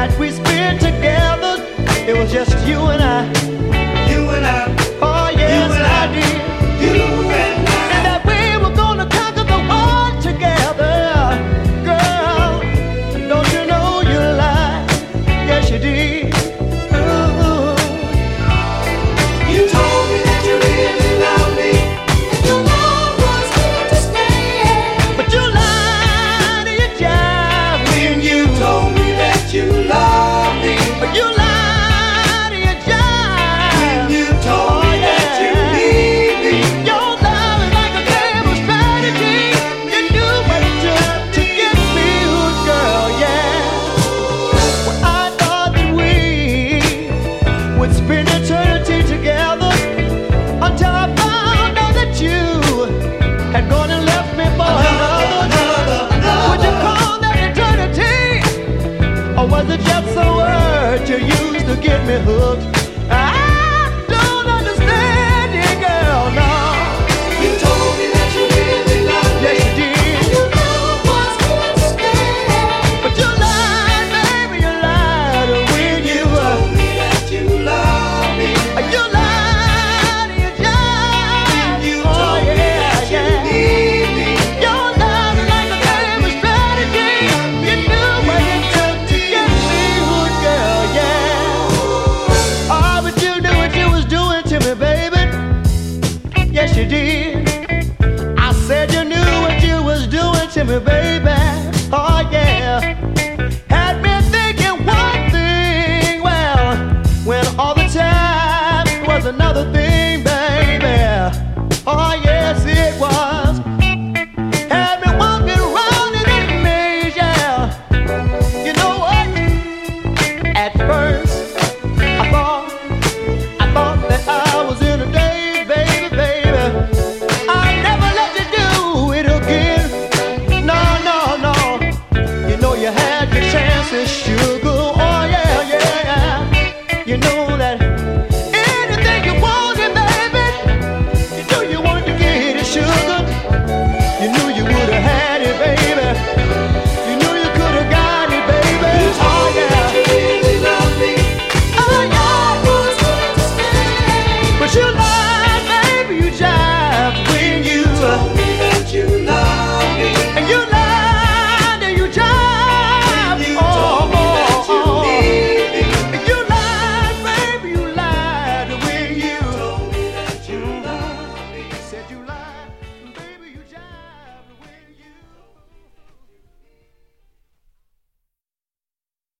that we spent together. It was just you and I. You and I. Oh yes, you and I did. You and I. And that we were gonna conquer the world together. Girl, don't you know you lied? Yes, you did. Ooh. You told me that you really love me, and your love was here to stay. But you lied and you jive When you told me that you love me, You lied and you jive when you told me that you need me, Your love is like a game of strategy. You knew what it took to get me hooked, girl, yeah. Well, I thought that we would spend eternity together until I found out that you had gone and left me for another. Would you call that eternity? Or was it just a word you used to get me hooked? I don't understand you, girl, no. you told me that you really love me, Yes, you did. and your love was here to stay. But you lied, baby, you lied when you Told me that you love me, you lied and you jive. you Oh, told me yeah, that you yeah. need me. Your love is like a game of strategy. You knew what it took to get me hooked, girl, yeah. Oh, but you knew what you was doing to me, baby. Yes, you did. I said you knew what you was doing to me, baby. Oh, yeah. Had me thinking one thing, well, when all the time was another thing, baby. Oh, yes, it was. Had me walking around in a maze, yeah. You know what? At first, I thought that I was in a daze, baby, baby. I never let you do it again. No, no, no. You know you had your chances,